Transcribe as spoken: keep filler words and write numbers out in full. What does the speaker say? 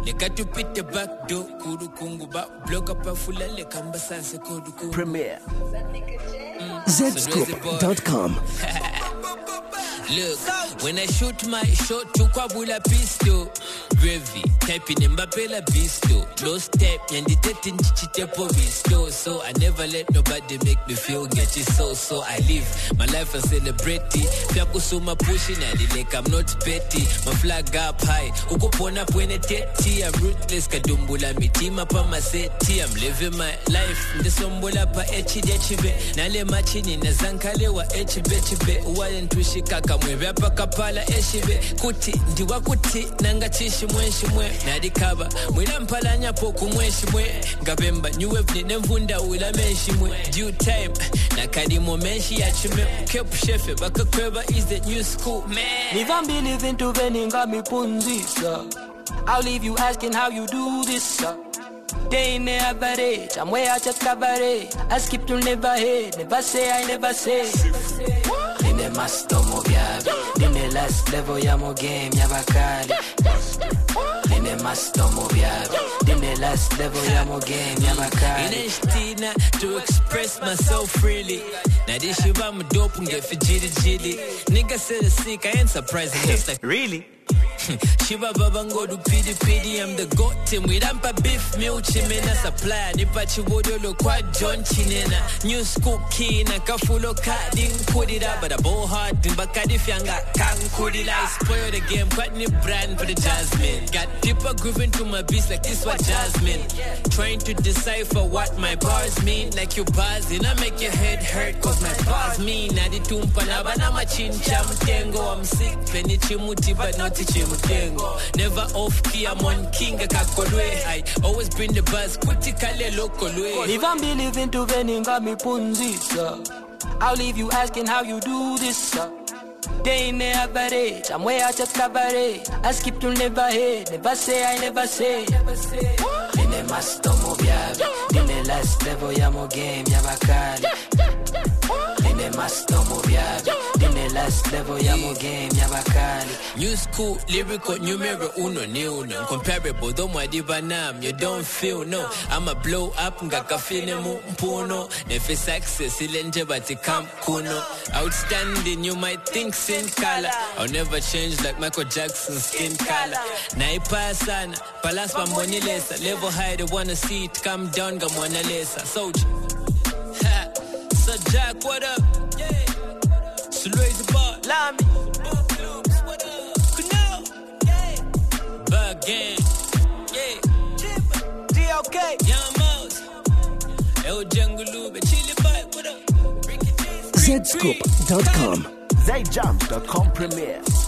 lekatupite back door kudu kungu ba block up a full le kamba sanse kudu kungu Premier Z Scoop dot com. Look, when I shoot my shot to Kwabula pistol, gravy, typing in Mbapela pistol, low step, and the thirteen chichepo visto. So I never let nobody make me feel get it so. So I live my life and celebrate it. Fiakusuma pushing at it like I'm not petty. My flag up high, ukupona pwene teti. I'm ruthless, kadumbula mitima pa maseti. I'm living my life, ndesombola pa echi dechibe. Nale machini na zankale wa echi bechibe. Uwale ntushikaka mwebe hapa kapala eshibe. Kuti ndiwa kuti nanga chishi mwenshi mwe. Nadikaba mwila mpalanya poku mwenshi mwe. Ngabemba new wave ni nemvunda ula menshi mwe. Due time na kadimo menshi ya chume. Kepu shefe baka kweba is the new school man. If I'm believing to veninga mi punzisa, I'll leave you asking how you do this, sir. They ain't average, I'm way out of cabaret. I skip to never hate, never say I never say. Dine master mo biabi, dine last level ya mo game ya bakali. Dine master mo biabi, dine last level ya mo game ya bakali. Ineshtina to express myself freely. Now this shit I'm a dope and get for jitty jitty. Nigga said it's sick, I ain't surprised, I'm just like Really? Shiba babango do pidi pidi. I'm the goat team with ampa beef meal chimena supply. Nipa chibodo kwa John Chinena. New school key na kafulo carding put it up but a bow hard in bakadi fianga kang kudila. Spoil the game quite new brand for the Jasmine. Got deeper grooving to my beats like this was Jasmine. Trying to decipher what my bars mean. Like you buzzing, I make your head hurt cause my bars mean. Nadi tumpa na bana machincha mtengo. I'm sick, penny chimuti but not chimutengo. Never off key, I'm on king kakolwe. I always bring the buzz, kutikale lokolwe. If I'm believing to veninga mi punzisa, I'll leave you asking how you do this, sir. They ain't average, I'm way out of cabaret. I skip to never hate, never say I never say. Dine master mo biabi, dine last level ya mo game ya bakali. Dine master mo biabi, dine last level ya mo game ya bakali. New school, lyrical, numero uno, ni uno. Comparable, don't wadiba nam, you don't feel, no. I'ma blow up, ngaka fine mu mpuno. Nefe success, ilenje bati kamp kuno. Outstanding, you might think sin color. I'll never change like Michael Jackson's skin color. Naipa sana, palas pamboni lesa. Level high, they wanna see it come down, gamwana lesa. Soldier. Ha, so Jack, what up? Yeah. So raise the bar, Lamy. Again, yeah, D O K, Young Mouse, El Jungle, Chili Bite, what up? Z Scoop dot com. Z Jump dot com Premier.